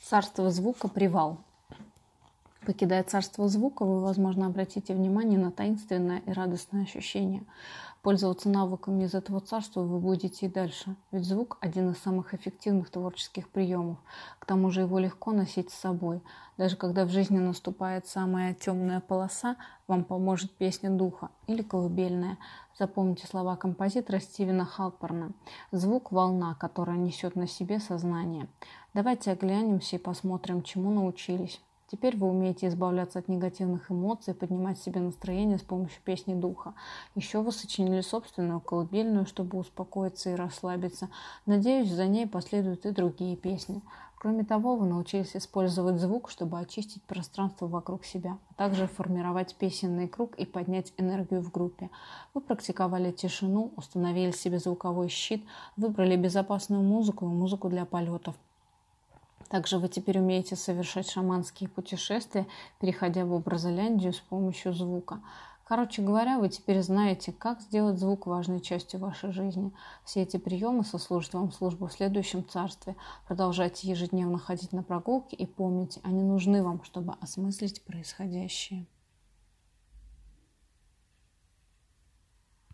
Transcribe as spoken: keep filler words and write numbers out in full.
Царство звука «Привал». Покидая царство звука, вы, возможно, обратите внимание на таинственное и радостное ощущение. Пользоваться навыками из этого царства вы будете и дальше, ведь звук – один из самых эффективных творческих приемов. К тому же его легко носить с собой. Даже когда в жизни наступает самая темная полоса, вам поможет песня духа или колыбельная. Запомните слова композитора Стивена Халперна. Звук – волна, которая несет на себе сознание. Давайте оглянемся и посмотрим, чему научились. Теперь вы умеете избавляться от негативных эмоций, поднимать себе настроение с помощью песни духа. Еще вы сочинили собственную колыбельную, чтобы успокоиться и расслабиться. Надеюсь, за ней последуют и другие песни. Кроме того, вы научились использовать звук, чтобы очистить пространство вокруг себя, а также формировать песенный круг и поднять энергию в группе. Вы практиковали тишину, установили себе звуковой щит, выбрали безопасную музыку и музыку для полетов. Также вы теперь умеете совершать шаманские путешествия, переходя в образоляндию с помощью звука. Короче говоря, вы теперь знаете, как сделать звук важной частью вашей жизни. Все эти приемы сослужат вам службу в следующем царстве. Продолжайте ежедневно ходить на прогулки и помните, они нужны вам, чтобы осмыслить происходящее.